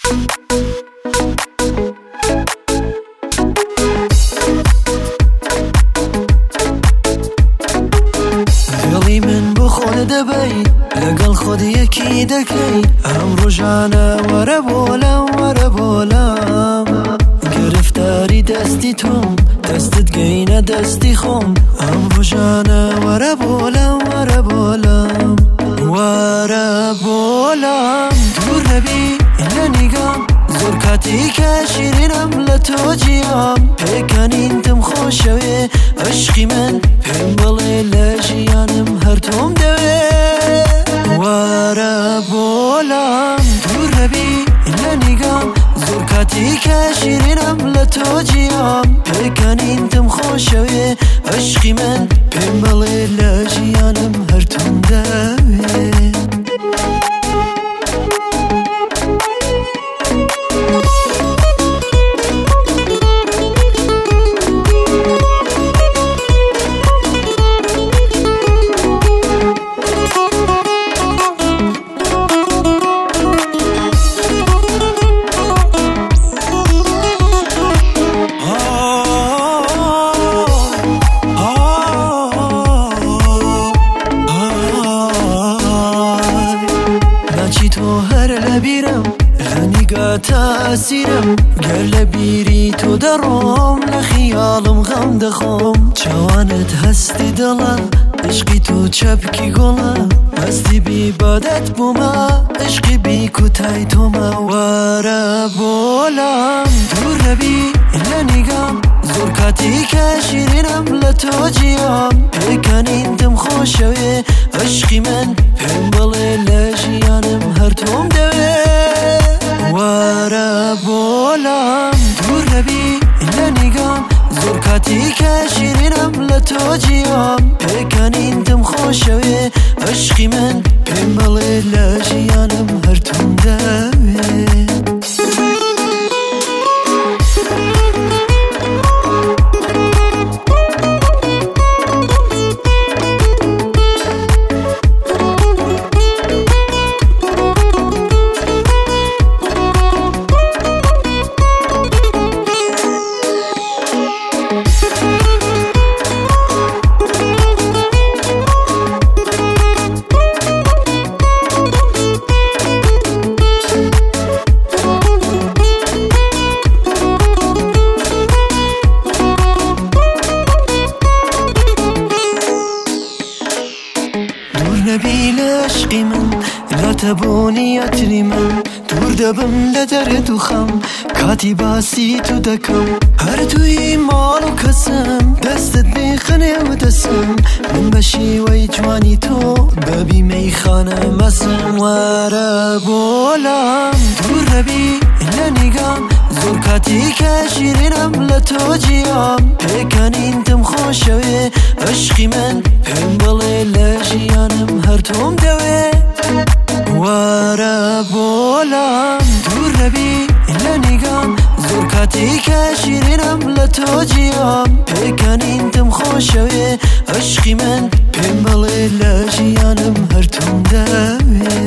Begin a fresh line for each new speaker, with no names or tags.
دڵی من بۆ خۆت دەبەی لەگەڵ خۆت یەکی دەکەی ئەم ڕۆژانە وەرە بۆلام وەرە بۆلام گرفتاری دەستی تۆم دەستت گەینە دەستی خۆم ئەم ڕۆژانە وەرە بۆلام وەرە بۆلام وەرە بۆلام دوور نەبی لە نیگام زۆر کاتی کە شیرینم لە تۆ جیام پێکەنینتم خۆشەوێ عشقی من پێم بڵێ لە ژیانم هەر تۆم دەوێ وەرە بۆلام دوور نەبی لە نیگام زۆر کاتی کە شیرینم لە تۆ جیام پێکەنینتم خۆشەوێ عشقی من پێم بڵێ لە ژیانم هەر تۆم دەوێ لەبیرم لە نیگاتە ئەسیرم گەر لە بیری تۆ دەڕۆم لە خیاڵم غەم دەخۆم چاوانت هەستی دڵە عشقی تۆ چەپکی گۆڵە هەستی بیبادەت بوومە عشقی بی کوتای تۆمە وەرە بۆلام دوور نەبی لە نیگام زۆر کاتی کە شیرینم لە تۆ جیام پێکەنینتم خۆشەوێ عشقی من پێم بڵێ لە ژیانم هەر تۆم دەوێ وەرە بۆلام دوور نەبی لە نیگام زۆر کاتی کە شیرینم لە تۆ جیام پێکەنینتم خۆشەوێ عشقی من پێم بڵێ لە ژیانم هەر تۆم دەوێ نەبی لە عشقی من لاتەبوونی ئەتری من دوور دەبم لە دەرد و خەم کاتی باسی تو دەکەم هەر توی ماڵ و کەسم دەستت بێخەنێ و دەسم من بە شێوەی جوانی تۆ بەبی مەیخانە مەسم وەرە بۆلام دوور نەبی لە نیگام زۆر کاتی کە شیرینم لە تۆ جیام پێکەنینتم خۆشەوێ عشقی من پێم بڵێ لە ژیانم هەر تۆم دەوێ وەرە بۆلام دوور نەبی لە نیگام زۆر کاتی کە شیرینم لە تۆ جیام پێکەنینتم خۆشەوێ عشقی من پێم بڵێ لە ژیانم هەر تۆم دەوێ